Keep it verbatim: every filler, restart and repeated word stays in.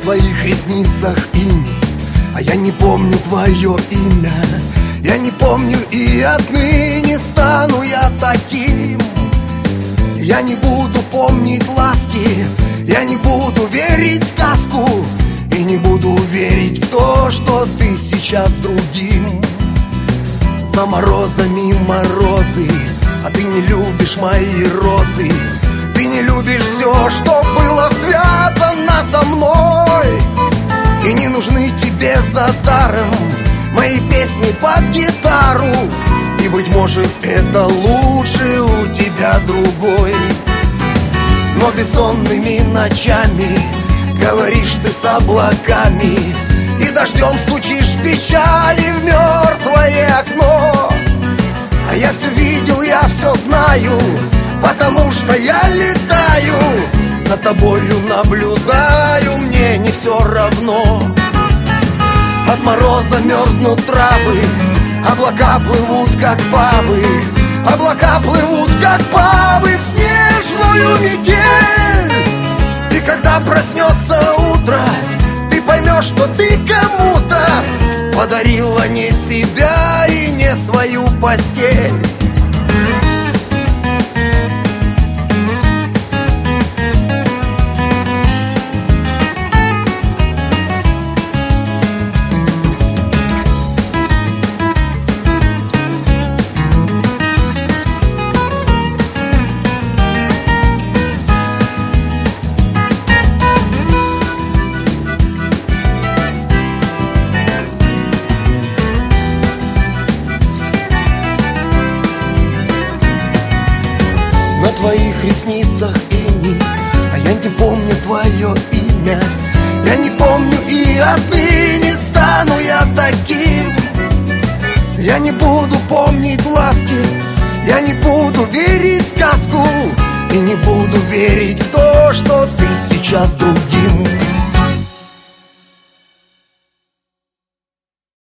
твоих ресницах иней, а я не помню твое имя. Я не помню и отныне стану я таким. Я не буду помнить ласки, я не буду верить в сказку, и не буду верить в то, что ты сейчас другим. За морозами морозы, а ты не любишь мои розы. Ты не любишь все, что было связано со мной. И не нужны тебе за даром мои песни под гитару. И, быть может, это лучше у тебя другой. Но бессонными ночами говоришь ты с облаками, и дождем стучишь в печали в мертвое окно. А я все видел, я все знаю, потому что я летаю, за тобою наблюдаю, мне не все равно. От мороза мерзнут травы, облака плывут, как павы. Облака плывут, как павы, в снежную метель. И когда проснется утро, ты поймешь, что ты кому-то подарила не себя и не свою постель. На твоих ресницах иней, а я не помню твое имя. Я не помню и отныне стану я таким. Я не буду помнить ласки, я не буду верить в сказку, и не буду верить в то, что ты сейчас другим.